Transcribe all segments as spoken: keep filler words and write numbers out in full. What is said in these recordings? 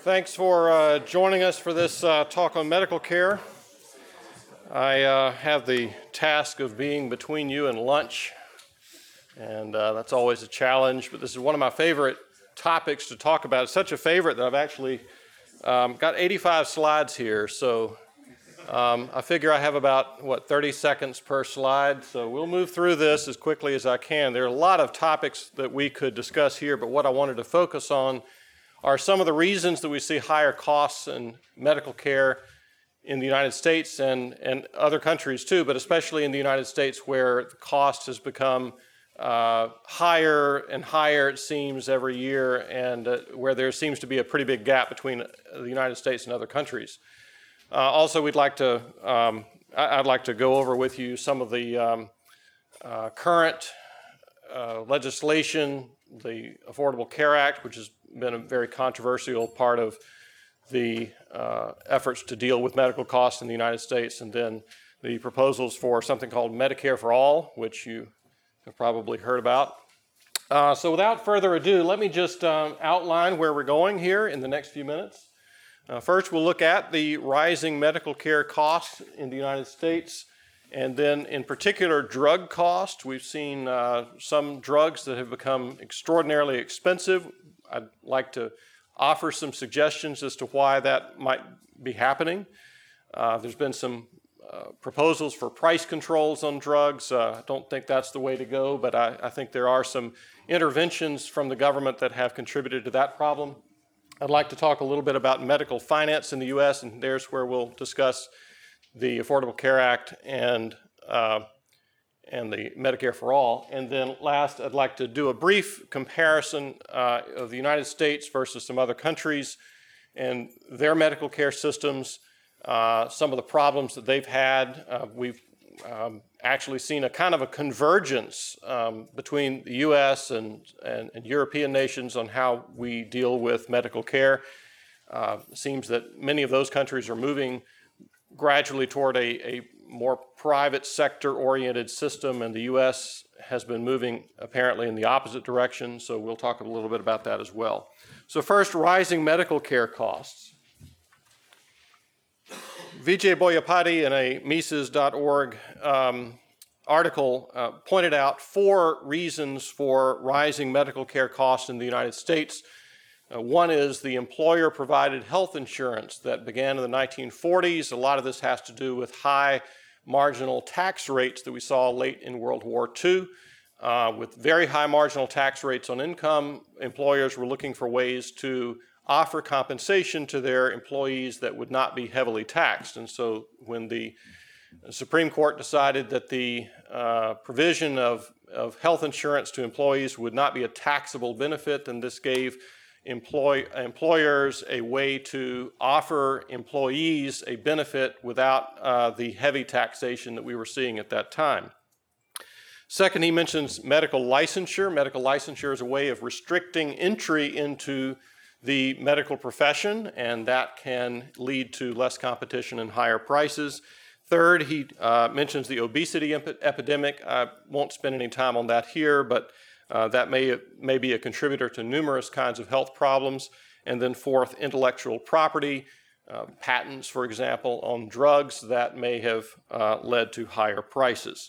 Thanks for uh, joining us for this uh, talk on medical care. I uh, have the task of being between you and lunch, and uh, that's always a challenge, but this is one of my favorite topics to talk about. It's such a favorite that I've actually um, got eighty-five slides here, so um, I figure I have about, what, thirty seconds per slide, so we'll move through this as quickly as I can. There are a lot of topics that we could discuss here, but what I wanted to focus on are some of the reasons that we see higher costs in medical care in the United States and, and other countries too, but especially in the United States where the cost has become uh, higher and higher, it seems, every year, and uh, where there seems to be a pretty big gap between the United States and other countries. Uh, also, we'd like to, um, I'd like to go over with you some of the um, uh, current uh, legislation, the Affordable Care Act, which has been a very controversial part of the uh, efforts to deal with medical costs in the United States, and then the proposals for something called Medicare for All, which you have probably heard about. Uh, so without further ado, let me just um, outline where we're going here in the next few minutes. Uh, first, we'll look at the rising medical care costs in the United States, and then in particular drug costs. We've seen uh, some drugs that have become extraordinarily expensive. I'd like to offer some suggestions as to why that might be happening. Uh, there's been some uh, proposals for price controls on drugs. Uh, I don't think that's the way to go, but I, I think there are some interventions from the government that have contributed to that problem. I'd like to talk a little bit about medical finance in the U S, and there's where we'll discuss the Affordable Care Act and uh, and the Medicare for All. And then last, I'd like to do a brief comparison uh, of the United States versus some other countries and their medical care systems, uh, some of the problems that they've had. Uh, we've um, actually seen a kind of a convergence um, between the U S and, and, and European nations on how we deal with medical care. Uh, it seems that many of those countries are moving gradually toward a, a more private sector-oriented system, and the U S has been moving apparently in the opposite direction, so we'll talk a little bit about that as well. So first, rising medical care costs. Vijay Boyapati in a Mises dot org um, article uh, pointed out four reasons for rising medical care costs in the United States. Uh, one is the employer-provided health insurance that began in the nineteen forties. A lot of this has to do with high marginal tax rates that we saw late in World War Two. Uh, with very high marginal tax rates on income, employers were looking for ways to offer compensation to their employees that would not be heavily taxed. And so when the Supreme Court decided that the uh, provision of, of health insurance to employees would not be a taxable benefit, then this gave Employ, employers a way to offer employees a benefit without uh, the heavy taxation that we were seeing at that time. Second, he mentions medical licensure. Medical licensure is a way of restricting entry into the medical profession, and that can lead to less competition and higher prices. Third, he uh, mentions the obesity ep- epidemic. I won't spend any time on that here, but Uh, that may, may be a contributor to numerous kinds of health problems. And then fourth, intellectual property, uh, patents, for example, on drugs that may have uh, led to higher prices.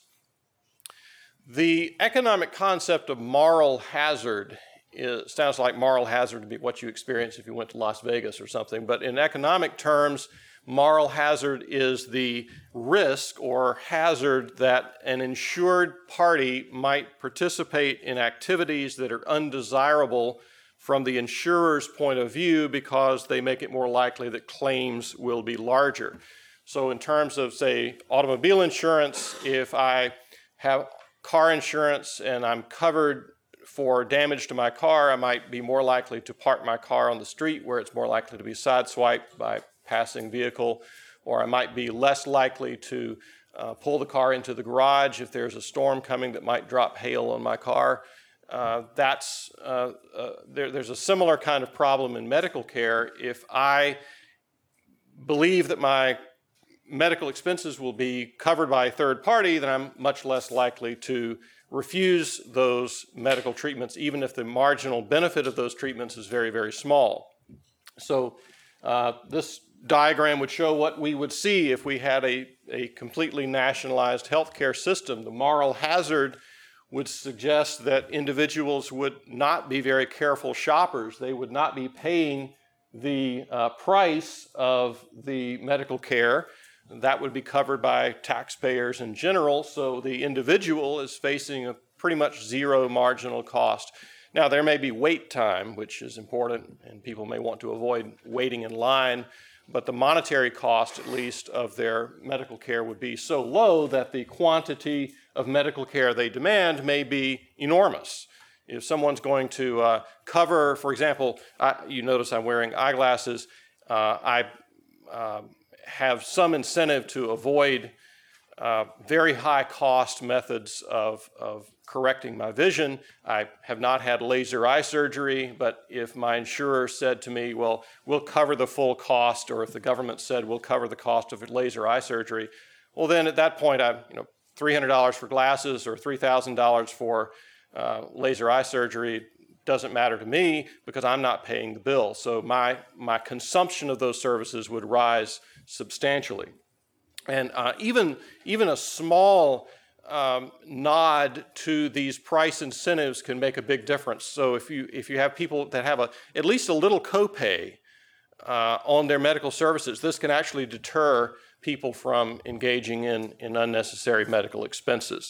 The economic concept of moral hazard is, sounds like moral hazard to be what you experience if you went to Las Vegas or something, but in economic terms, moral hazard is the risk or hazard that an insured party might participate in activities that are undesirable from the insurer's point of view because they make it more likely that claims will be larger. So in terms of, say, automobile insurance, if I have car insurance and I'm covered for damage to my car, I might be more likely to park my car on the street where it's more likely to be sideswiped by passing vehicle, or I might be less likely to uh, pull the car into the garage if there's a storm coming that might drop hail on my car. Uh, that's uh, uh, there, there's a similar kind of problem in medical care. If I believe that my medical expenses will be covered by a third party, then I'm much less likely to refuse those medical treatments, even if the marginal benefit of those treatments is very, very small. So uh, this diagram would show what we would see if we had a, a completely nationalized healthcare system. The moral hazard would suggest that individuals would not be very careful shoppers. They would not be paying the uh, price of the medical care. That would be covered by taxpayers in general, so the individual is facing a pretty much zero marginal cost. Now, there may be wait time, which is important, and people may want to avoid waiting in line, but the monetary cost, at least, of their medical care would be so low that the quantity of medical care they demand may be enormous. If someone's going to uh, cover, for example, I, you notice I'm wearing eyeglasses, uh, I uh, have some incentive to avoid uh, very high cost methods of, of correcting my vision. I have not had laser eye surgery, but if my insurer said to me, well, we'll cover the full cost, or if the government said we'll cover the cost of laser eye surgery, well then at that point, I, you know, three hundred dollars for glasses or three thousand dollars for uh, laser eye surgery doesn't matter to me because I'm not paying the bill. So my, my consumption of those services would rise substantially. And uh, even, even a small um, nod to these price incentives can make a big difference. So if you, if you have people that have a, at least a little copay uh, on their medical services, this can actually deter people from engaging in, in unnecessary medical expenses.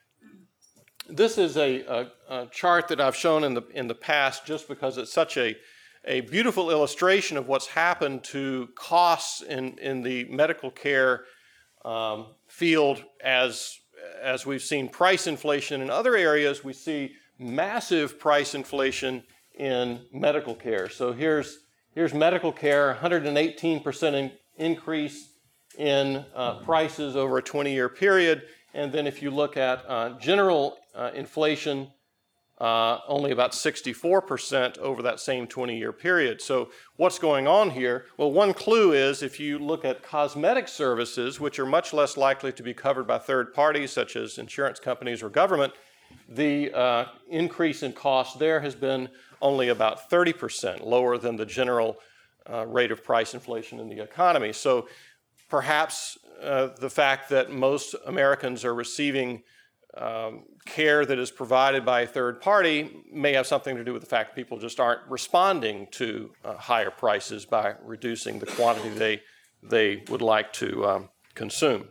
This is a, a, a chart that I've shown in the, in the past just because it's such a, a beautiful illustration of what's happened to costs in, in the medical care um, field as, as we've seen price inflation in other areas. We see massive price inflation in medical care. So here's, here's medical care, one hundred eighteen percent in, increase in uh, prices over a twenty-year period. And then if you look at uh, general uh, inflation, uh, only about sixty-four percent over that same twenty-year period. So what's going on here? Well, one clue is if you look at cosmetic services, which are much less likely to be covered by third parties, such as insurance companies or government, the uh, increase in cost there has been only about thirty percent, lower than the general uh, rate of price inflation in the economy. So perhaps uh, the fact that most Americans are receiving um, care that is provided by a third party may have something to do with the fact that people just aren't responding to uh, higher prices by reducing the quantity they, they would like to um, consume.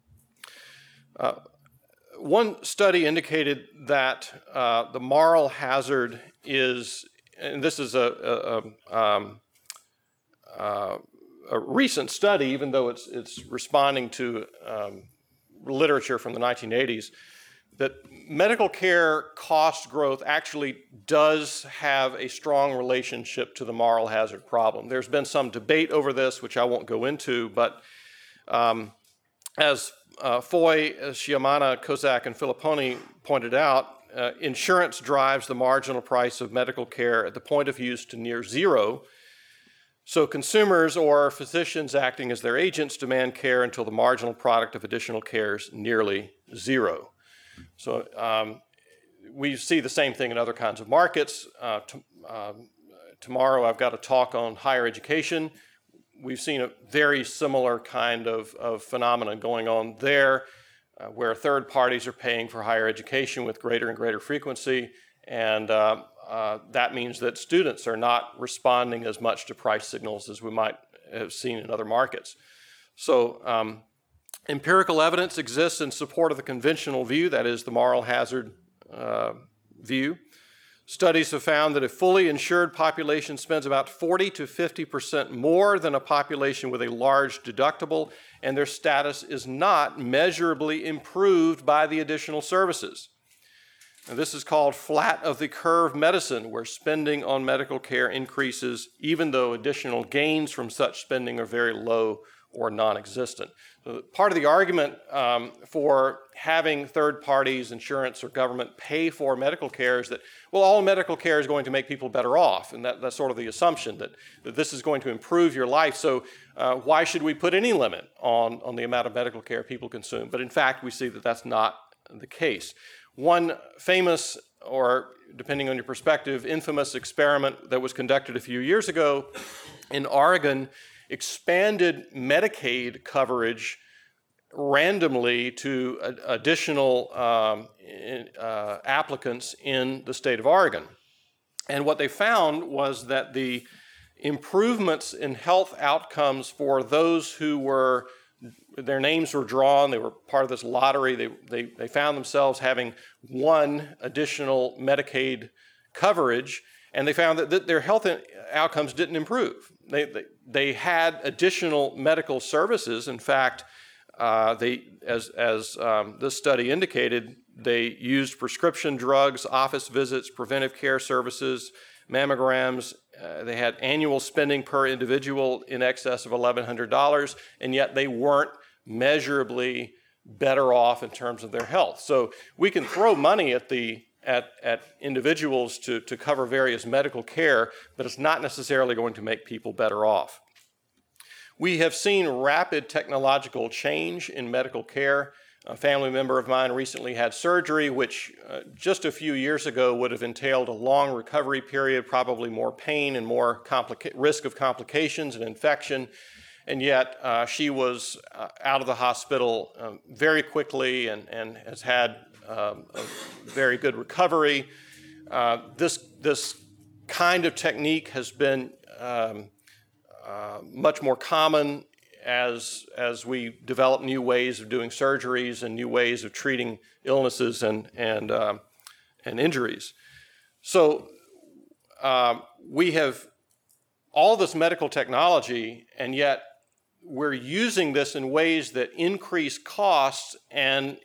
Uh, one study indicated that uh, the moral hazard is, and this is a, a, a um, uh, a recent study, even though it's, it's responding to um, literature from the nineteen eighties, that medical care cost growth actually does have a strong relationship to the moral hazard problem. There's been some debate over this, which I won't go into, but um, as uh, Foy, Sciamana, Kozak, and Filipponi pointed out, uh, insurance drives the marginal price of medical care at the point of use to near zero. So consumers or physicians acting as their agents demand care until the marginal product of additional care is nearly zero. So um, we see the same thing in other kinds of markets. Uh, t- um, tomorrow I've got a talk on higher education. We've seen a very similar kind of, of phenomenon going on there, uh, where third parties are paying for higher education with greater and greater frequency, and uh, Uh, that means that students are not responding as much to price signals as we might have seen in other markets. So um, empirical evidence exists in support of the conventional view, that is the moral hazard uh, view. Studies have found that a fully insured population spends about forty to fifty percent more than a population with a large deductible, and their status is not measurably improved by the additional services. And this is called flat of the curve medicine, where spending on medical care increases even though additional gains from such spending are very low or non-existent. So part of the argument um, for having third parties, insurance, or government pay for medical care is that, well, all medical care is going to make people better off, and that, that's sort of the assumption that, that this is going to improve your life, so uh, why should we put any limit on, on the amount of medical care people consume? But in fact, we see that that's not the case. One famous, or depending on your perspective, infamous experiment that was conducted a few years ago in Oregon expanded Medicaid coverage randomly to uh, additional um, in, uh, applicants in the state of Oregon. And what they found was that the improvements in health outcomes for those who were, their names were drawn, they were part of this lottery, they, they, they found themselves having one additional Medicaid coverage, and they found that th- their health outcomes didn't improve. They, they, they had additional medical services. In fact, uh, they, as, as um, this study indicated, they used prescription drugs, office visits, preventive care services, mammograms. Uh, they had annual spending per individual in excess of eleven hundred dollars, and yet they weren't measurably better off in terms of their health. So we can throw money at the at, at individuals to, to cover various medical care, but it's not necessarily going to make people better off. We have seen rapid technological change in medical care. A family member of mine recently had surgery, which uh, just a few years ago would have entailed a long recovery period, probably more pain and more complica- risk of complications and infection. And yet uh, she was uh, out of the hospital um, very quickly and, and has had um, a very good recovery. Uh, this, this kind of technique has been um, uh, much more common as, as we develop new ways of doing surgeries and new ways of treating illnesses and, and, uh, and injuries. So uh, we have all this medical technology, and yet we're using this in ways that increase costs and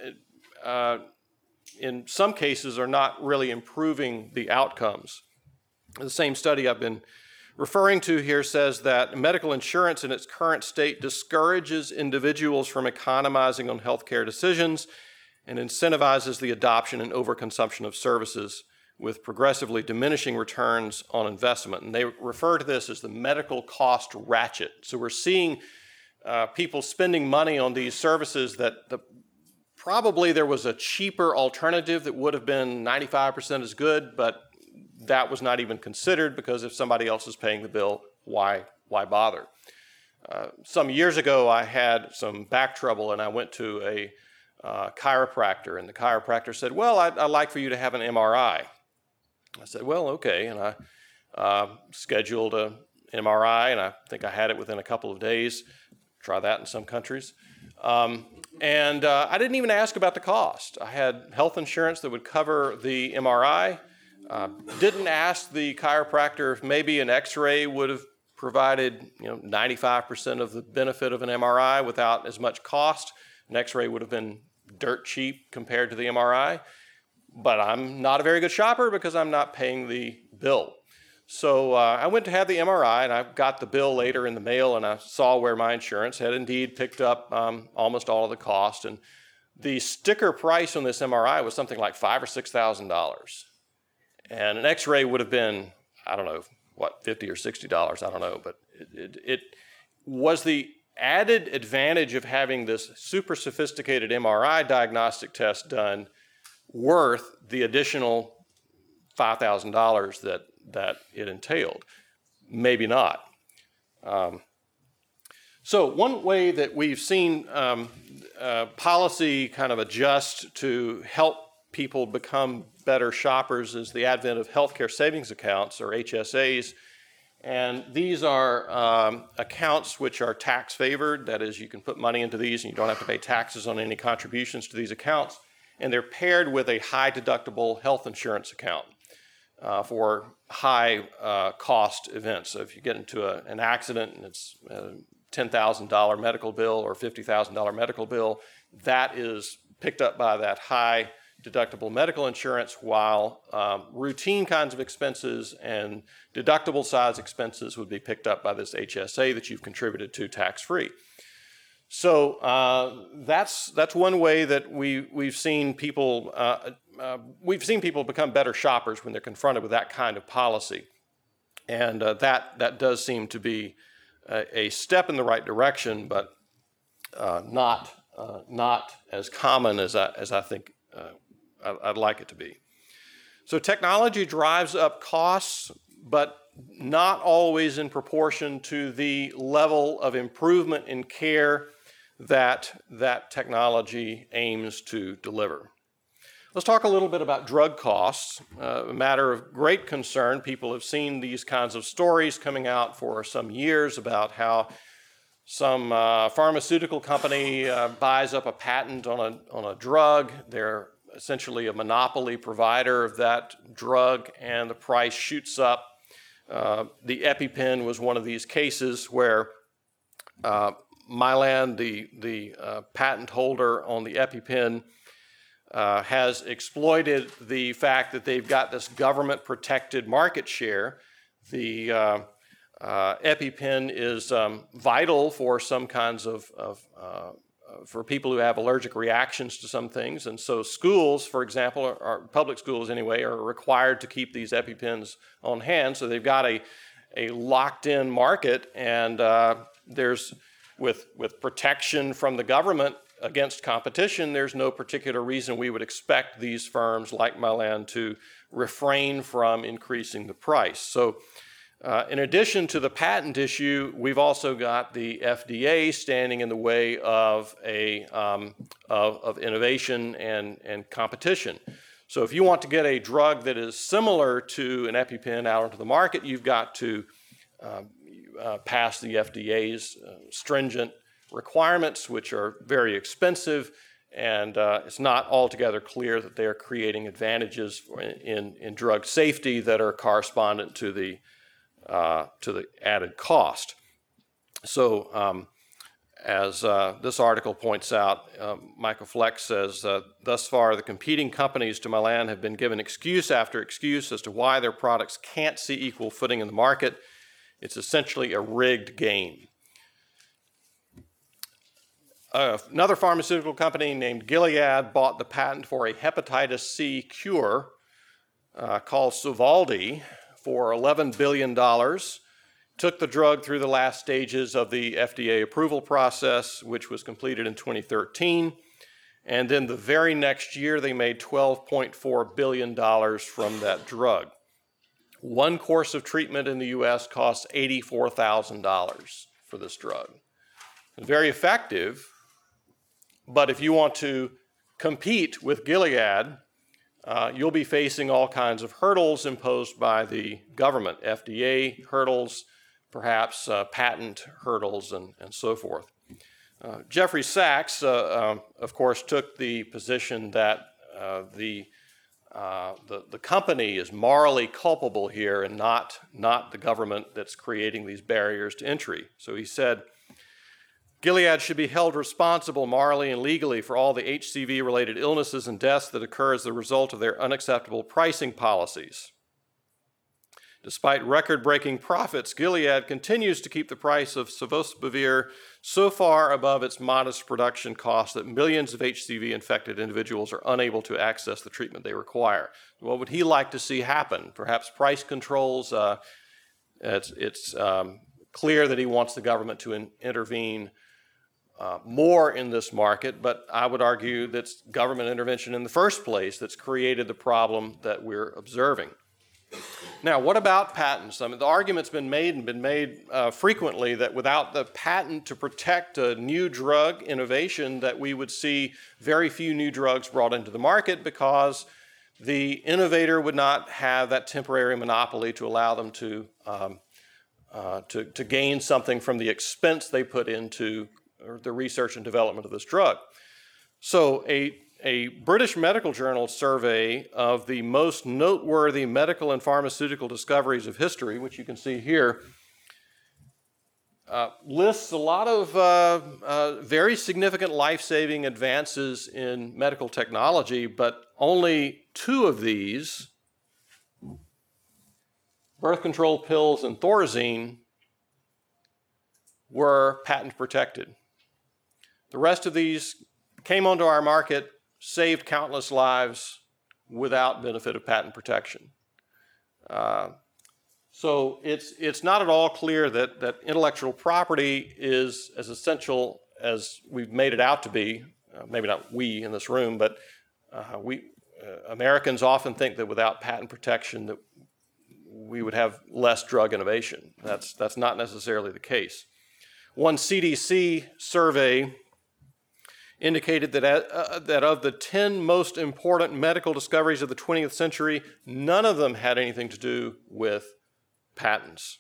uh, in some cases are not really improving the outcomes. The same study I've been referring to here says that medical insurance in its current state discourages individuals from economizing on healthcare decisions and incentivizes the adoption and overconsumption of services with progressively diminishing returns on investment. And they refer to this as the medical cost ratchet. So we're seeing uh, people spending money on these services that the, probably there was a cheaper alternative that would have been ninety-five percent as good, but that was not even considered because if somebody else is paying the bill, why, why bother? Uh, some years ago, I had some back trouble and I went to a uh, chiropractor, and the chiropractor said, well, I'd, I'd like for you to have an M R I. I said, well, okay, and I uh, scheduled an M R I, and I think I had it within a couple of days. Try that in some countries. Um, and uh, I didn't even ask about the cost. I had health insurance that would cover the M R I. Uh, didn't ask the chiropractor if maybe an X-ray would have provided, you know, ninety-five percent of the benefit of an M R I without as much cost. An X-ray would have been dirt cheap compared to the M R I. But I'm not a very good shopper because I'm not paying the bill. So uh, I went to have the M R I, and I got the bill later in the mail, and I saw where my insurance had indeed picked up um, almost all of the cost. And the sticker price on this M R I was something like five thousand or six thousand dollars. And an X-ray would have been, I don't know, what, fifty or sixty dollars, I don't know. But it, it, it was the added advantage of having this super sophisticated M R I diagnostic test done worth the additional five thousand dollars that, that it entailed? Maybe not. Um, so one way that we've seen um, uh, policy kind of adjust to help people become better shoppers is the advent of healthcare savings accounts, or H S As. And these are um, accounts which are tax favored. That is, you can put money into these and you don't have to pay taxes on any contributions to these accounts. And they're paired with a high deductible health insurance account uh, for high uh, cost events. So if you get into a, an accident and it's a ten thousand dollars medical bill or fifty thousand dollars medical bill, that is picked up by that high deductible medical insurance, while um, routine kinds of expenses and deductible size expenses would be picked up by this H S A that you've contributed to tax-free. So uh, that's that's one way that we we've seen people uh, uh, we've seen people become better shoppers when they're confronted with that kind of policy, and uh, that that does seem to be a, a step in the right direction, but uh, not uh, not as common as I as I think uh, I'd like it to be. So technology drives up costs, but not always in proportion to the level of improvement in care that that technology aims to deliver. Let's talk a little bit about drug costs, uh, a matter of great concern. People have seen these kinds of stories coming out for some years about how some uh, pharmaceutical company uh, buys up a patent on a, on a drug. They're essentially a monopoly provider of that drug, and the price shoots up. Uh, the EpiPen was one of these cases where uh, Mylan, the, the uh, patent holder on the EpiPen, uh, has exploited the fact that they've got this government-protected market share. The uh, uh, EpiPen is um, vital for some kinds of, of uh, for people who have allergic reactions to some things. And so schools, for example, are, are public schools anyway, are required to keep these EpiPens on hand. So they've got a, a locked-in market, and uh, there's, with, with protection from the government against competition, there's no particular reason we would expect these firms like Mylan to refrain from increasing the price. So Uh, in addition to the patent issue, we've also got the F D A standing in the way of, a, um, of, of innovation and, and competition. So if you want to get a drug that is similar to an EpiPen out onto the market, you've got to uh, uh, pass the F D A's uh, stringent requirements, which are very expensive, and uh, it's not altogether clear that they're creating advantages in, in drug safety that are correspondent to the Uh, to the added cost. So um, as uh, this article points out, uh, Michael Fleck says, uh, thus far the competing companies to Mylan have been given excuse after excuse as to why their products can't see equal footing in the market. It's essentially a rigged game. Uh, another pharmaceutical company named Gilead bought the patent for a hepatitis C cure uh, called Sovaldi for eleven billion dollars, took the drug through the last stages of the F D A approval process, which was completed in twenty thirteen, and then the very next year they made twelve point four billion dollars from that drug. One course of treatment in the U S costs eighty-four thousand dollars for this drug. It's very effective, but if you want to compete with Gilead, Uh, you'll be facing all kinds of hurdles imposed by the government, F D A hurdles, perhaps uh, patent hurdles, and, and so forth. Uh, Jeffrey Sachs, uh, um, of course, took the position that uh, the, uh, the, the company is morally culpable here and not, not the government that's creating these barriers to entry. So he said, Gilead should be held responsible morally and legally for all the H C V-related illnesses and deaths that occur as the result of their unacceptable pricing policies. Despite record-breaking profits, Gilead continues to keep the price of Sofosbuvir so far above its modest production cost that millions of H C V-infected individuals are unable to access the treatment they require. What would he like to see happen? Perhaps price controls. Uh, it's it's um, clear that he wants the government to in- intervene Uh, more in this market, but I would argue that's government intervention in the first place that's created the problem that we're observing. Now, what about patents? I mean, the argument's been made and been made uh, frequently that without the patent to protect a new drug innovation, that we would see very few new drugs brought into the market because the innovator would not have that temporary monopoly to allow them to, um, uh, to, to gain something from the expense they put into or the research and development of this drug. So a, a British medical journal survey of the most noteworthy medical and pharmaceutical discoveries of history, which you can see here, uh, lists a lot of uh, uh, very significant life-saving advances in medical technology, but only two of these, birth control pills and Thorazine, were patent protected. The rest of these came onto our market, saved countless lives without benefit of patent protection. Uh, so it's, it's not at all clear that, that intellectual property is as essential as we've made it out to be. Uh, maybe not we in this room, but uh, we uh, Americans often think that without patent protection that we would have less drug innovation. That's, that's not necessarily the case. One C D C survey indicated that, uh, that of the ten most important medical discoveries of the twentieth century, none of them had anything to do with patents.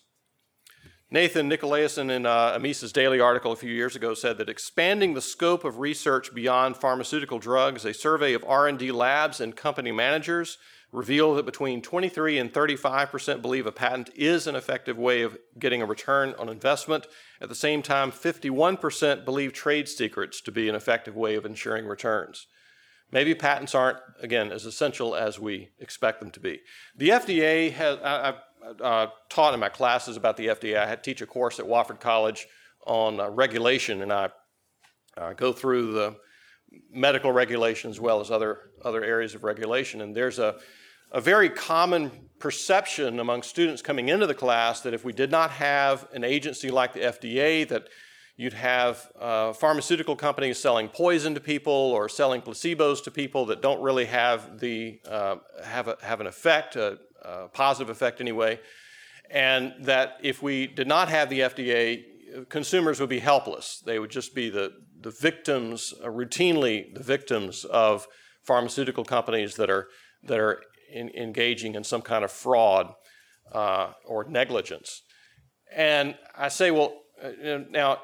Nathan Nicolaisen in uh, Mises Daily article a few years ago said that expanding the scope of research beyond pharmaceutical drugs, a survey of R and D labs and company managers revealed that between twenty-three and thirty-five percent believe a patent is an effective way of getting a return on investment. At the same time, fifty-one percent believe trade secrets to be an effective way of ensuring returns. Maybe patents aren't, again, as essential as we expect them to be. The F D A has, I, I've uh, taught in my classes about the F D A. I had to teach a course at Wofford College on uh, regulation, and I uh, go through the medical regulation as well as other, other areas of regulation. And there's a, a very common perception among students coming into the class that if we did not have an agency like the F D A, that you'd have uh, pharmaceutical companies selling poison to people or selling placebos to people that don't really have the uh, have a, have an effect, a, a positive effect anyway, and that if we did not have the F D A, consumers would be helpless. They would just be the the victims, uh, routinely the victims of pharmaceutical companies that are that are in, engaging in some kind of fraud uh, or negligence. And I say, well, uh, now.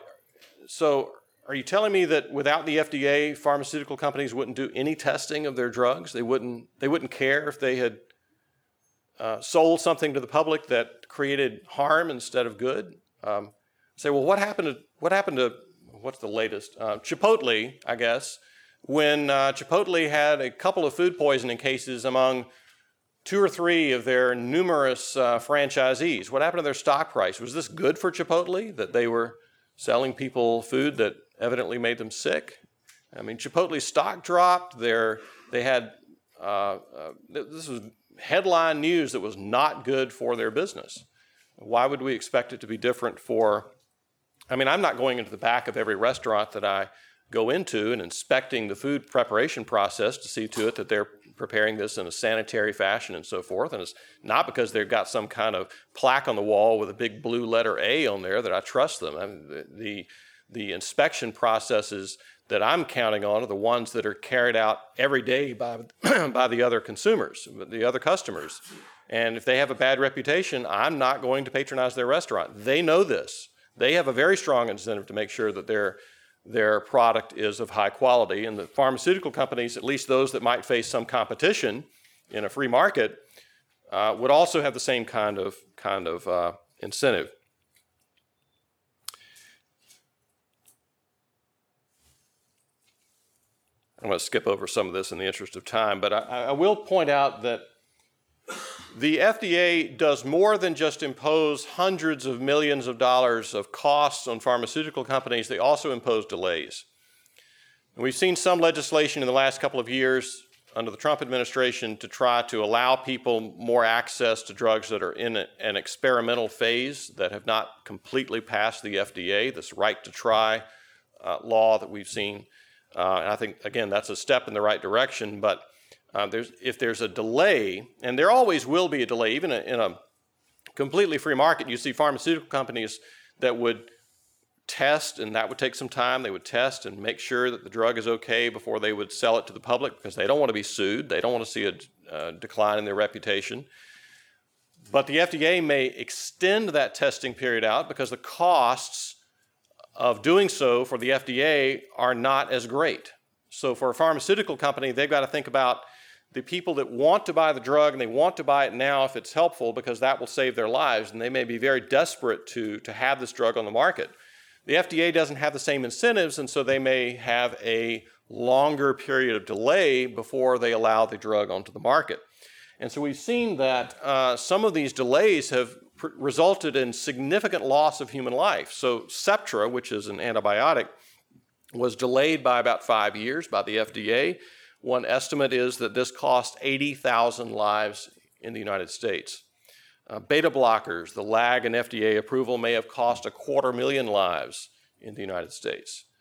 So are you telling me that without the F D A, pharmaceutical companies wouldn't do any testing of their drugs? They wouldn't, they wouldn't care if they had uh, sold something to the public that created harm instead of good? Um, say, well, what happened to, what happened to, what's the latest? Uh, Chipotle, I guess, when uh, Chipotle had a couple of food poisoning cases among two or three of their numerous uh, franchisees. What happened to their stock price? Was this good for Chipotle, that they were selling people food that evidently made them sick? I mean, Chipotle's stock dropped. They're, they had, uh, uh, this was headline news that was not good for their business. Why would we expect it to be different for, I mean, I'm not going into the back of every restaurant that I go into and inspecting the food preparation process to see to it that they're preparing this in a sanitary fashion and so forth. And it's not because they've got some kind of plaque on the wall with a big blue letter A on there that I trust them. I mean, the, the, the inspection processes that I'm counting on are the ones that are carried out every day by, by the other consumers, the other customers. And if they have a bad reputation, I'm not going to patronize their restaurant. They know this. They have a very strong incentive to make sure that they're their product is of high quality. And the pharmaceutical companies, at least those that might face some competition in a free market, uh, would also have the same kind of, kind of uh, incentive. I'm going to skip over some of this in the interest of time, but I, I will point out that the F D A does more than just impose hundreds of millions of dollars of costs on pharmaceutical companies. They also impose delays. And we've seen some legislation in the last couple of years under the Trump administration to try to allow people more access to drugs that are in a, an experimental phase that have not completely passed the F D A, this right to try uh, law that we've seen. Uh, and I think, again, that's a step in the right direction, but Uh, there's, if there's a delay, and there always will be a delay, even in a completely free market, you see pharmaceutical companies that would test, and that would take some time. They would test and make sure that the drug is okay before they would sell it to the public because they don't want to be sued. They don't want to see a uh, decline in their reputation. But the F D A may extend that testing period out because the costs of doing so for the F D A are not as great. So for a pharmaceutical company, they've got to think about the people that want to buy the drug, and they want to buy it now if it's helpful because that will save their lives, and they may be very desperate to, to have this drug on the market. The F D A doesn't have the same incentives, and so they may have a longer period of delay before they allow the drug onto the market. And so we've seen that uh, some of these delays have pr- resulted in significant loss of human life. So Septra, which is an antibiotic, was delayed by about five years by the F D A. One estimate is that this cost eighty thousand lives in the United States. Uh, beta blockers, the lag in F D A approval may have cost a quarter million lives in the United States.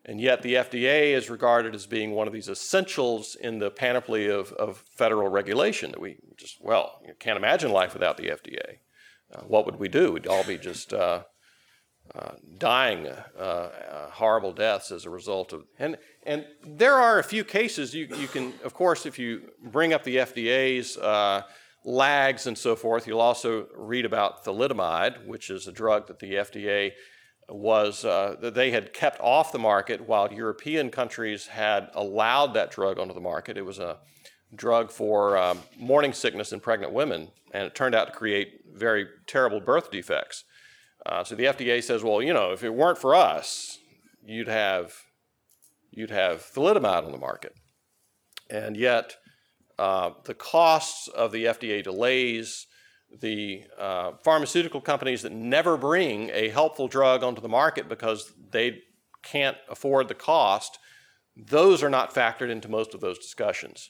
And yet the F D A is regarded as being one of these essentials in the panoply of, of federal regulation that we just, well, you can't imagine life without the F D A. Uh, what would we do? We'd all be just uh, uh, dying uh, uh, horrible deaths as a result of, and, and there are a few cases you, you can, of course, if you bring up the F D A's uh, lags and so forth, you'll also read about thalidomide, which is a drug that the F D A was uh, that they had kept off the market while European countries had allowed that drug onto the market. It was a drug for um, morning sickness in pregnant women, and it turned out to create very terrible birth defects. Uh, so the F D A says, well, you know, if it weren't for us, you'd have you'd have thalidomide on the market. And yet uh, the costs of the F D A delays, the uh, pharmaceutical companies that never bring a helpful drug onto the market because they can't afford the cost, those are not factored into most of those discussions.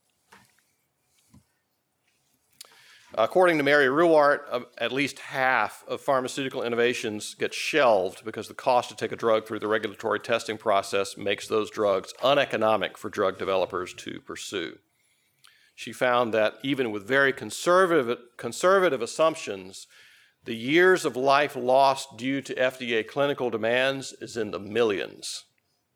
According to Mary Ruwart, uh, at least half of pharmaceutical innovations get shelved because the cost to take a drug through the regulatory testing process makes those drugs uneconomic for drug developers to pursue. She found that even with very conservative, conservative assumptions, the years of life lost due to F D A clinical demands is in the millions.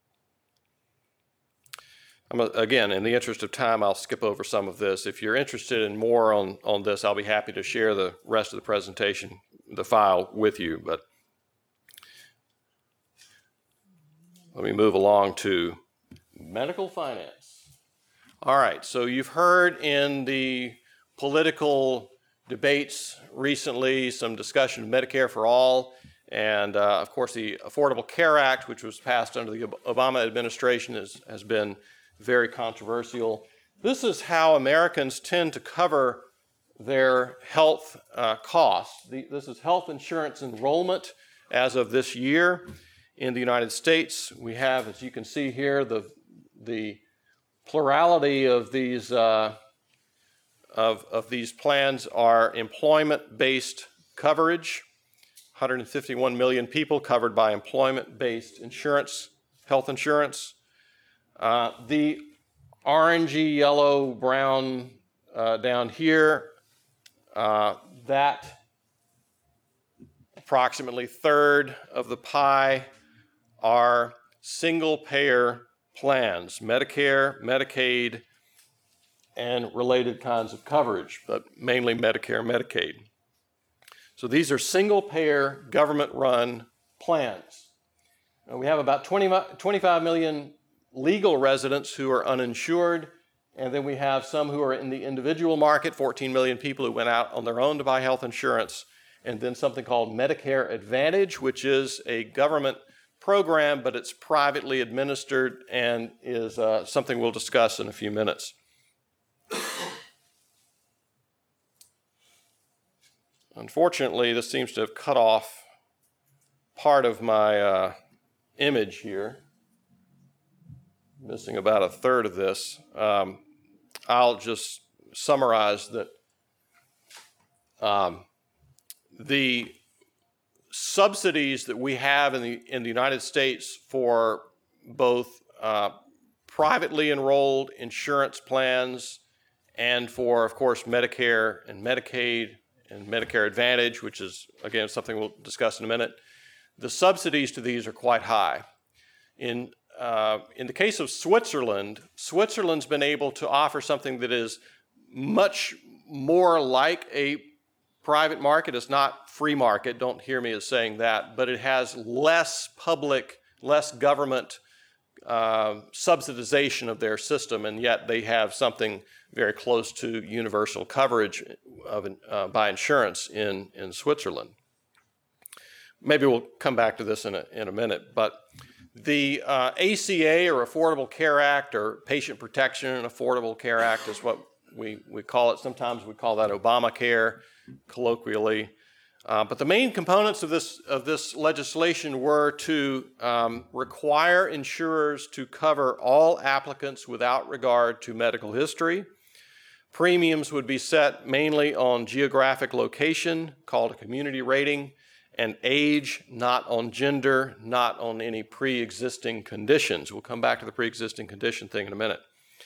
I'm a, again, in the interest of time, I'll skip over some of this. If you're interested in more on, on this, I'll be happy to share the rest of the presentation, the file with you. But let me move along to medical finance. All right, so you've heard in the political debates recently some discussion of Medicare for All, and uh, of course the Affordable Care Act, which was passed under the Obama administration, is, has been very controversial. This is how Americans tend to cover their health uh, costs. The, this is health insurance enrollment as of this year in the United States. We have, as you can see here, the, the plurality of these uh, of, of these plans are employment-based coverage. one hundred fifty-one million people covered by employment-based insurance, health insurance. Uh, the orangey, yellow, brown uh, down here, uh, that approximately third of the pie are single-payer plans, Medicare, Medicaid, and related kinds of coverage, but mainly Medicare, Medicaid. So these are single-payer, government-run plans. And we have about twenty, twenty-five million legal residents who are uninsured, and then we have some who are in the individual market, fourteen million people who went out on their own to buy health insurance, and then something called Medicare Advantage, which is a government program, but it's privately administered and is uh, something we'll discuss in a few minutes. Unfortunately, this seems to have cut off part of my uh, image here. Missing about a third of this. Um, I'll just summarize that um, the subsidies that we have in the in the United States for both uh, privately enrolled insurance plans and for, of course, Medicare and Medicaid and Medicare Advantage, which is, again, something we'll discuss in a minute, the subsidies to these are quite high. In, uh, in the case of Switzerland, Switzerland's been able to offer something that is much more like a private market. It's not free market, don't hear me as saying that, but it has less public, less government uh, subsidization of their system, and yet they have something very close to universal coverage of, uh, by insurance in, in Switzerland. Maybe we'll come back to this in a, in a minute, but the uh, A C A, or Affordable Care Act, or Patient Protection and Affordable Care Act is what we, we call it. Sometimes we call that Obamacare, colloquially. Uh, but the main components of this, of this legislation were to um, require insurers to cover all applicants without regard to medical history. Premiums would be set mainly on geographic location, called a community rating, and age, not on gender, not on any pre-existing conditions. We'll come back to the pre-existing condition thing in a minute.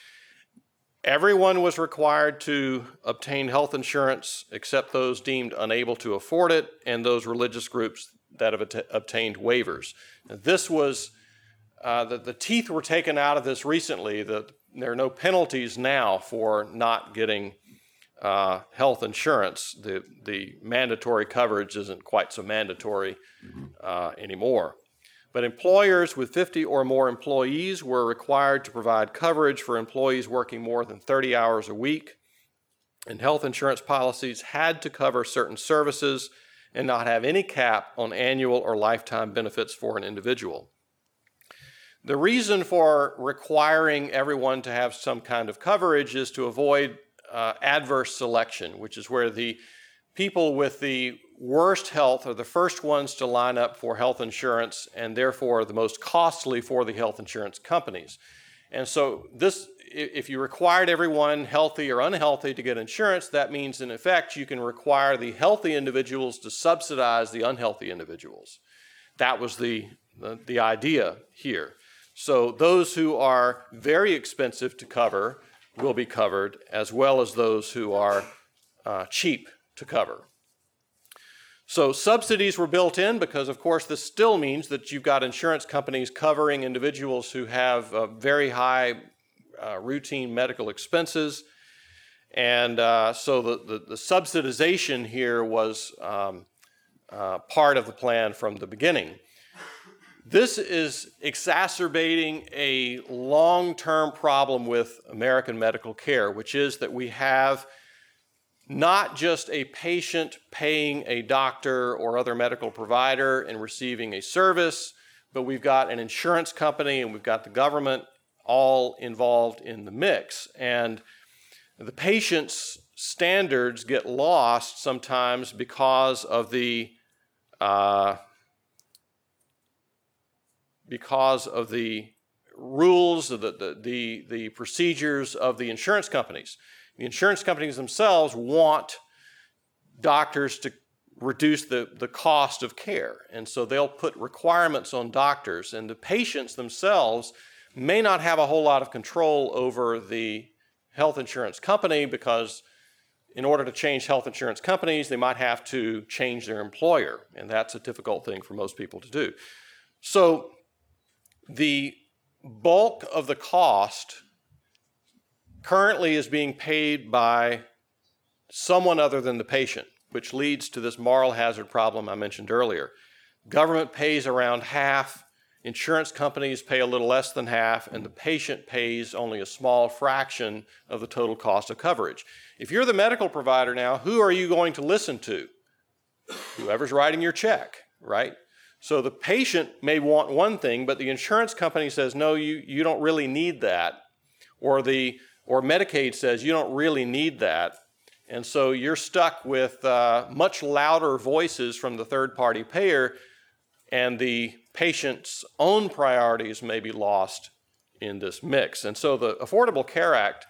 Everyone was required to obtain health insurance except those deemed unable to afford it and those religious groups that have at- obtained waivers. Now, this was, uh, the, the teeth were taken out of this recently. The, there are no penalties now for not getting uh, health insurance. The, the mandatory coverage isn't quite so mandatory uh, anymore. But employers with fifty or more employees were required to provide coverage for employees working more than thirty hours a week. And health insurance policies had to cover certain services and not have any cap on annual or lifetime benefits for an individual. The reason for requiring everyone to have some kind of coverage is to avoid uh, adverse selection, which is where the people with the worst health are the first ones to line up for health insurance and therefore the most costly for the health insurance companies. And so this, if you required everyone healthy or unhealthy to get insurance, that means in effect you can require the healthy individuals to subsidize the unhealthy individuals. That was the, the, the idea here. So those who are very expensive to cover will be covered, as well as those who are uh, cheap to cover. So subsidies were built in because, of course, this still means that you've got insurance companies covering individuals who have uh, very high uh, routine medical expenses. And uh, so the, the, the subsidization here was um, uh, part of the plan from the beginning. This is exacerbating a long-term problem with American medical care, which is that we have not just a patient paying a doctor or other medical provider and receiving a service, but we've got an insurance company and we've got the government all involved in the mix. And the patient's standards get lost sometimes because of the uh, because of the rules, the, the, the, the procedures of the insurance companies. The insurance companies themselves want doctors to reduce the, the cost of care, and so they'll put requirements on doctors, and the patients themselves may not have a whole lot of control over the health insurance company because in order to change health insurance companies, they might have to change their employer, and that's a difficult thing for most people to do. So the bulk of the cost currently is being paid by someone other than the patient, which leads to this moral hazard problem I mentioned earlier. Government pays around half, insurance companies pay a little less than half, and the patient pays only a small fraction of the total cost of coverage. If you're the medical provider now, who are you going to listen to? Whoever's writing your check, right? So the patient may want one thing, but the insurance company says, no, you, you don't really need that. Or the or Medicaid says you don't really need that. And so you're stuck with uh, much louder voices from the third-party payer, and the patient's own priorities may be lost in this mix. And so the Affordable Care Act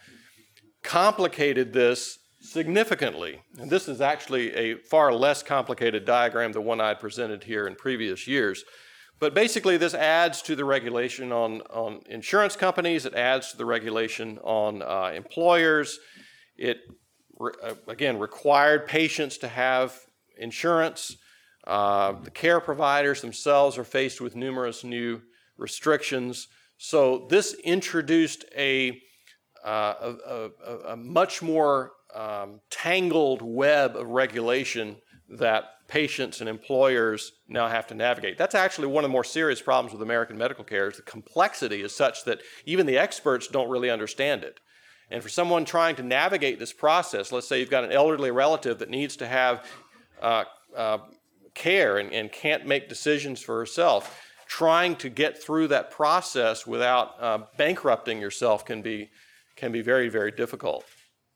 complicated this significantly. And this is actually a far less complicated diagram than one I had presented here in previous years. But basically, this adds to the regulation on, on insurance companies. It adds to the regulation on uh, employers. It, re- again, required patients to have insurance. Uh, the care providers themselves are faced with numerous new restrictions. So this introduced a, uh, a, a, a much more um, tangled web of regulation that patients and employers now have to navigate. That's actually one of the more serious problems with American medical care is the complexity is such that even the experts don't really understand it. And for someone trying to navigate this process, let's say you've got an elderly relative that needs to have uh, uh, care and, and can't make decisions for herself, trying to get through that process without uh, bankrupting yourself can be, can be very, very difficult.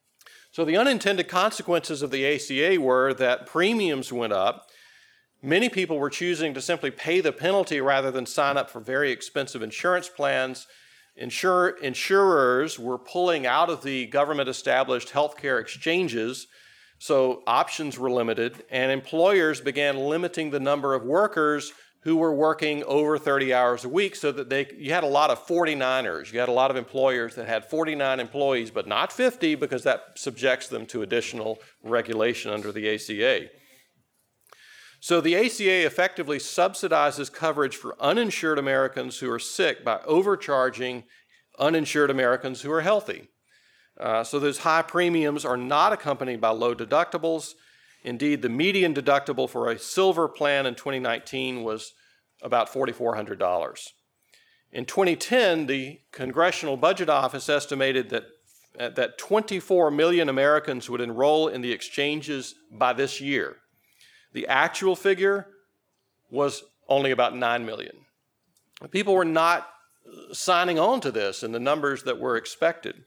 So the unintended consequences of the A C A were that premiums went up. Many people were choosing to simply pay the penalty rather than sign up for very expensive insurance plans. Insur- insurers were pulling out of the government-established healthcare exchanges So options were limited, and employers began limiting the number of workers who were working over thirty hours a week, so that they, you had a lot of forty-niners. You had a lot of employers that had forty-nine employees, but not fifty, because that subjects them to additional regulation under the A C A. So the A C A effectively subsidizes coverage for uninsured Americans who are sick by overcharging uninsured Americans who are healthy. Uh, so those high premiums are not accompanied by low deductibles. Indeed, the median deductible for a silver plan in twenty nineteen was about four thousand four hundred dollars. In twenty ten, the Congressional Budget Office estimated that, uh, that twenty-four million Americans would enroll in the exchanges by this year. The actual figure was only about nine million. People were not signing on to this in the numbers that were expected.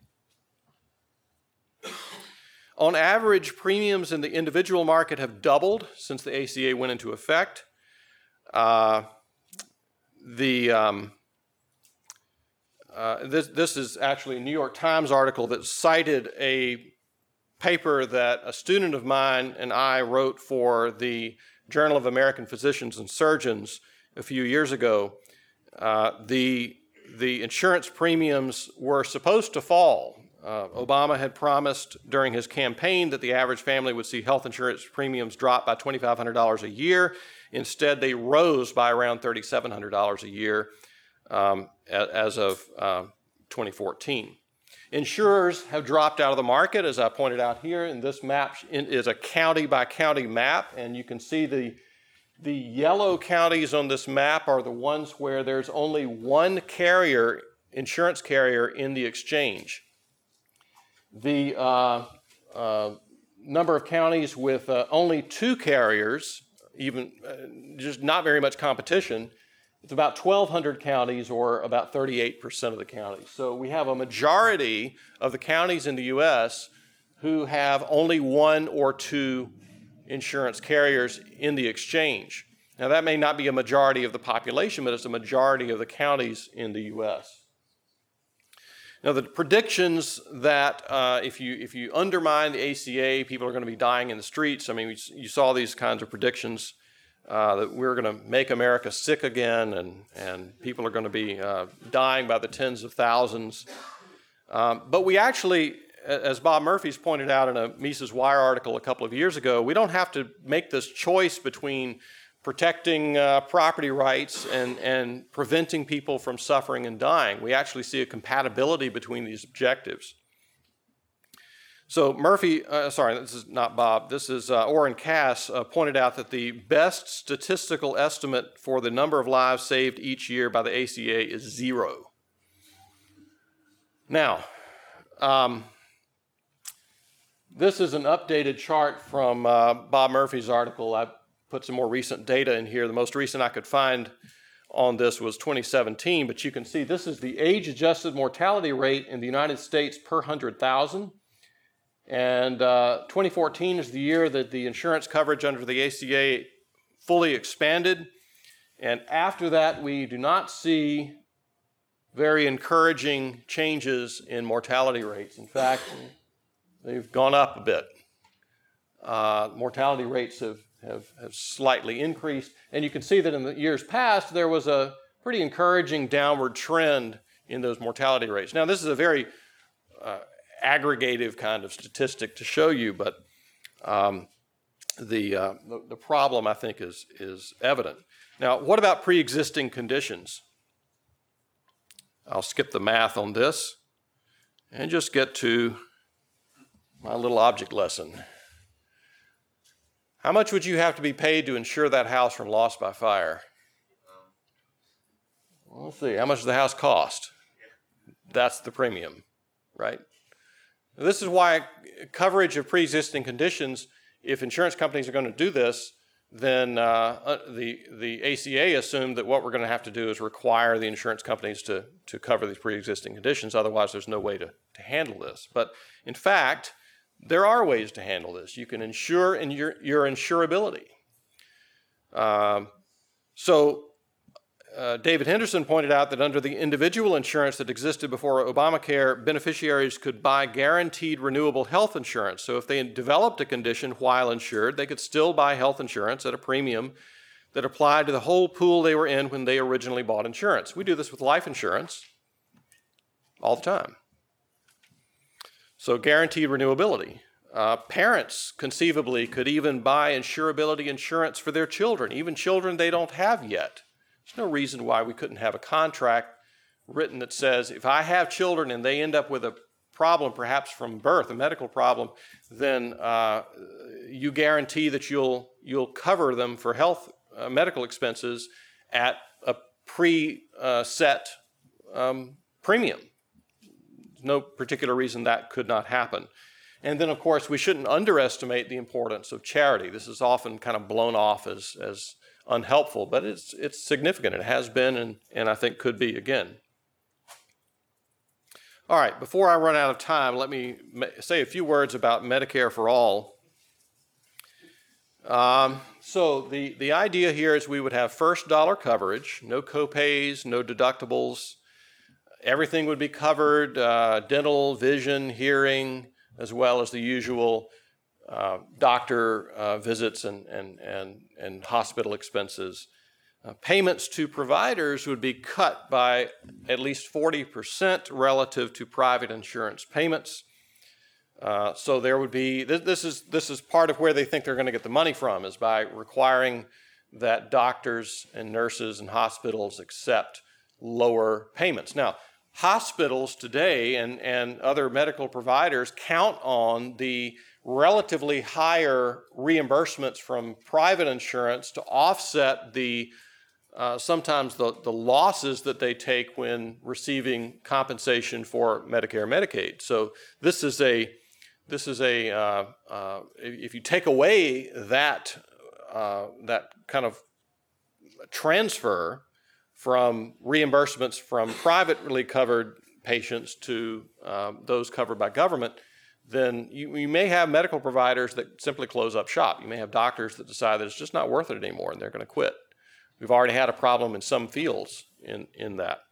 On average, premiums in the individual market have doubled since the A C A went into effect. Uh, the, um, uh, this, this is actually a New York Times article that cited a paper that a student of mine and I wrote for the Journal of American Physicians and Surgeons a few years ago. Uh, the, the insurance premiums were supposed to fall. Uh, Obama had promised during his campaign that the average family would see health insurance premiums drop by two thousand five hundred dollars a year. Instead, they rose by around three thousand seven hundred dollars a year um, as of uh, twenty fourteen. Insurers have dropped out of the market, as I pointed out here, and this map is a county-by-county map, and you can see the, the yellow counties on this map are the ones where there's only one carrier, insurance carrier, in the exchange. The uh, uh, number of counties with uh, only two carriers, even uh, just not very much competition, it's about twelve hundred counties, or about thirty-eight percent of the counties. So we have a majority of the counties in the U S who have only one or two insurance carriers in the exchange. Now, that may not be a majority of the population, but it's a majority of the counties in the U S Now, the predictions that uh, if you if you undermine the A C A, people are going to be dying in the streets. I mean, we, you saw these kinds of predictions uh, that we're going to make America sick again, and, and people are going to be uh, dying by the tens of thousands. Um, but we actually, as Bob Murphy's pointed out in a Mises Wire article a couple of years ago, we don't have to make this choice between protecting uh, property rights and, and preventing people from suffering and dying. We actually see a compatibility between these objectives. So Murphy, uh, sorry, this is not Bob, this is uh, Orrin Cass uh, pointed out that the best statistical estimate for the number of lives saved each year by the A C A is zero. Now, um, this is an updated chart from uh, Bob Murphy's article. I put some more recent data in here. The most recent I could find on this was twenty seventeen, but you can see this is the age-adjusted mortality rate in the United States per one hundred thousand. And uh, twenty fourteen is the year that the insurance coverage under the A C A fully expanded. And after that, we do not see very encouraging changes in mortality rates. In fact, they've gone up a bit. Uh, mortality rates have Have, have slightly increased. And you can see that in the years past, there was a pretty encouraging downward trend in those mortality rates. Now, this is a very uh, aggregative kind of statistic to show you, but um, the, uh, the, the problem, I think, is, is evident. Now, what about pre-existing conditions? I'll skip the math on this and just get to my little object lesson. How much would you have to be paid to insure that house from loss by fire? Well, let's see. How much does the house cost? That's the premium, right? This is why coverage of pre-existing conditions, if insurance companies are going to do this, then uh, the, the A C A assumed that what we're going to have to do is require the insurance companies to, to cover these pre-existing conditions. Otherwise, there's no way to, to handle this. But in fact, there are ways to handle this. You can insure in your, your insurability. Um, so uh, David Henderson pointed out that under the individual insurance that existed before Obamacare, beneficiaries could buy guaranteed renewable health insurance. So if they developed a condition while insured, they could still buy health insurance at a premium that applied to the whole pool they were in when they originally bought insurance. We do this with life insurance all the time. So guaranteed renewability. Uh, parents conceivably could even buy insurability insurance for their children, even children they don't have yet. There's no reason why we couldn't have a contract written that says if I have children and they end up with a problem, perhaps from birth, a medical problem, then uh, you guarantee that you'll you'll cover them for health uh, medical expenses at a pre-set uh, um, premium. There's no particular reason that could not happen. And then, of course, we shouldn't underestimate the importance of charity. This is often kind of blown off as, as unhelpful, but it's, it's significant. It has been and, and I think could be again. All right, before I run out of time, let me say a few words about Medicare for All. Um, so the, the idea here is we would have first dollar coverage, no copays, no deductibles. Everything would be covered, uh, dental, vision, hearing, as well as the usual uh, doctor uh, visits and, and, and, and hospital expenses. Uh, payments to providers would be cut by at least forty percent relative to private insurance payments. Uh, so there would be, this, this, is, this is part of where they think they're going to get the money from, is by requiring that doctors and nurses and hospitals accept lower payments. Now, hospitals today and, and other medical providers count on the relatively higher reimbursements from private insurance to offset the uh, sometimes the, the losses that they take when receiving compensation for Medicare and Medicaid. So this is a this is a uh, uh, if you take away that uh, that kind of transfer from reimbursements from privately covered patients to um, those covered by government, then you, you may have medical providers that simply close up shop. You may have doctors that decide that it's just not worth it anymore and they're going to quit. We've already had a problem in some fields in, in that.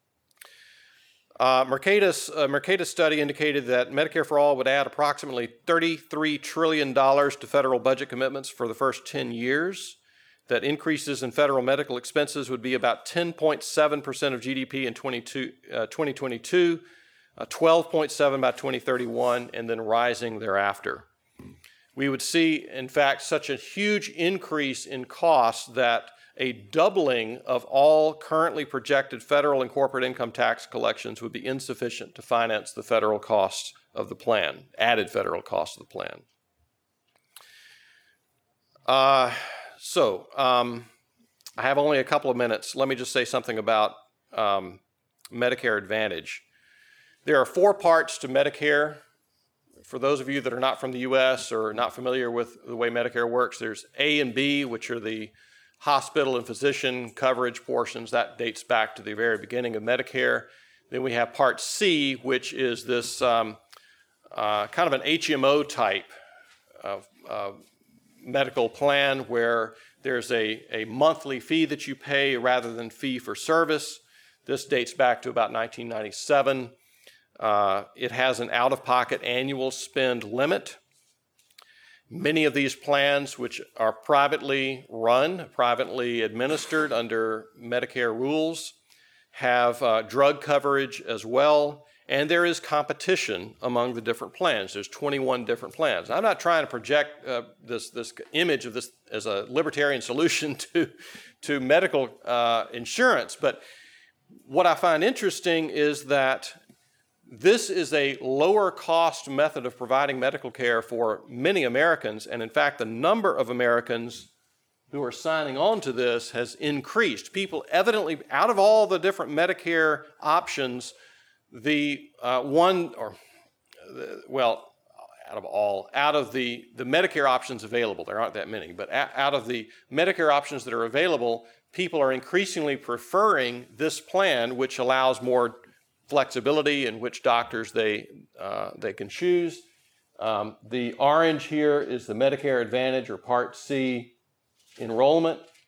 Uh, Mercatus, uh, Mercatus study indicated that Medicare for All would add approximately thirty-three trillion dollars to federal budget commitments for the first ten years. That increases in federal medical expenses would be about ten point seven percent of G D P in twenty twenty-two, uh, twelve point seven by twenty thirty-one, and then rising thereafter. We would see, in fact, such a huge increase in costs that a doubling of all currently projected federal and corporate income tax collections would be insufficient to finance the federal costs of the plan, added federal costs of the plan. Uh, So, um, I have only a couple of minutes. Let me just say something about um, Medicare Advantage. There are four parts to Medicare. For those of you that are not from the U S or not familiar with the way Medicare works, there's A and B, which are the hospital and physician coverage portions. That dates back to the very beginning of Medicare. Then we have Part C, which is this um, uh, kind of an H M O type of uh, medical plan where there's a, a monthly fee that you pay rather than fee for service. This dates back to about nineteen ninety-seven. Uh, it has an out-of-pocket annual spend limit. Many of these plans, which are privately run, privately administered under Medicare rules, have uh, drug coverage as well. And there is competition among the different plans. There's twenty-one different plans. I'm not trying to project uh, this, this image of this as a libertarian solution to, to medical uh, insurance, but what I find interesting is that this is a lower cost method of providing medical care for many Americans, and in fact, the number of Americans who are signing on to this has increased. People evidently, out of all the different Medicare options, the uh, one, or uh, well, out of all, out of the, the Medicare options available, there aren't that many, but a- out of the Medicare options that are available, people are increasingly preferring this plan, which allows more flexibility in which doctors they, uh, they can choose. Um, the orange here is the Medicare Advantage or Part C enrollment.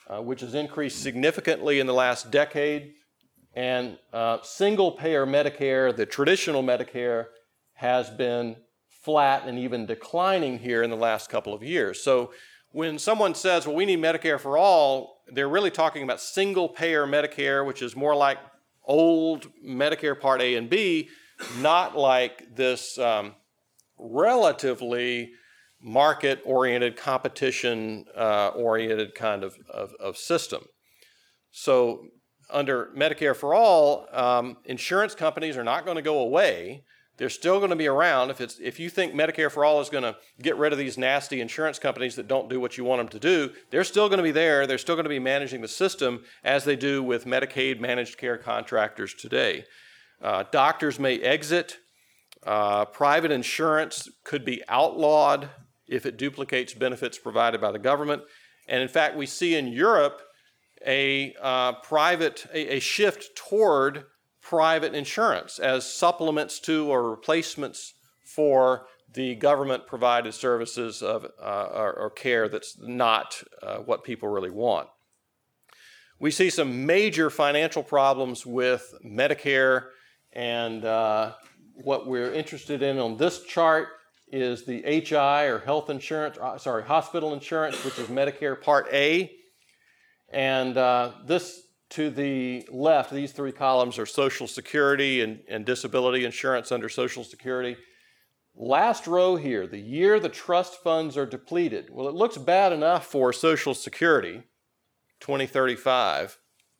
uh, which has increased significantly in the last decade. And uh, single-payer Medicare, the traditional Medicare, has been flat and even declining here in the last couple of years. So when someone says, well, we need Medicare for all, they're really talking about single-payer Medicare, which is more like old Medicare Part A and B, not like this um, relatively market-oriented, competition-oriented uh, kind of, of, of system. So under Medicare for All, um, insurance companies are not going to go away. They're still going to be around. If, it's, if you think Medicare for All is going to get rid of these nasty insurance companies that don't do what you want them to do, they're still going to be there. They're still going to be managing the system as they do with Medicaid managed care contractors today. Uh, doctors may exit. Uh, private insurance could be outlawed if it duplicates benefits provided by the government. And in fact, we see in Europe a uh, private, a, a shift toward private insurance as supplements to or replacements for the government-provided services of uh, or, or care that's not uh, what people really want. We see some major financial problems with Medicare, and uh, what we're interested in on this chart is the H I, or health insurance, uh, sorry, hospital insurance, which is Medicare Part A. And uh, this to the left, these three columns are Social Security and, and disability insurance under Social Security. Last row here, the year the trust funds are depleted. Well, it looks bad enough for Social Security, twenty thirty-five.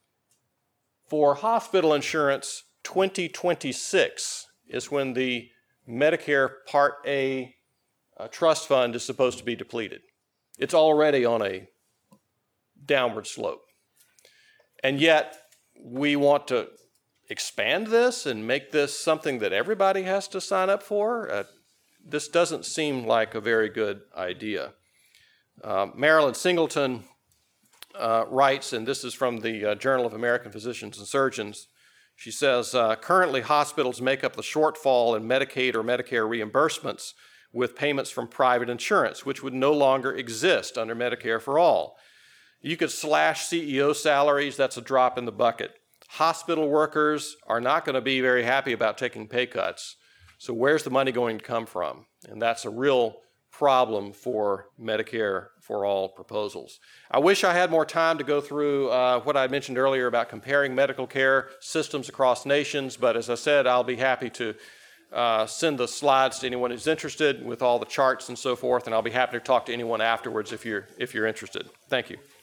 For hospital insurance, twenty twenty-six is when the Medicare Part A uh, trust fund is supposed to be depleted. It's already on a downward slope. And yet, we want to expand this and make this something that everybody has to sign up for. Uh, this doesn't seem like a very good idea. Uh, Marilyn Singleton uh, writes, and this is from the uh, Journal of American Physicians and Surgeons. She says, uh, currently hospitals make up the shortfall in Medicaid or Medicare reimbursements with payments from private insurance, which would no longer exist under Medicare for All. You could slash C E O salaries, that's a drop in the bucket. Hospital workers are not going to be very happy about taking pay cuts. So where's the money going to come from? And that's a real problem for Medicare for All proposals. I wish I had more time to go through uh, what I mentioned earlier about comparing medical care systems across nations, but as I said, I'll be happy to uh, send the slides to anyone who's interested with all the charts and so forth, and I'll be happy to talk to anyone afterwards if you're, if you're interested. Thank you.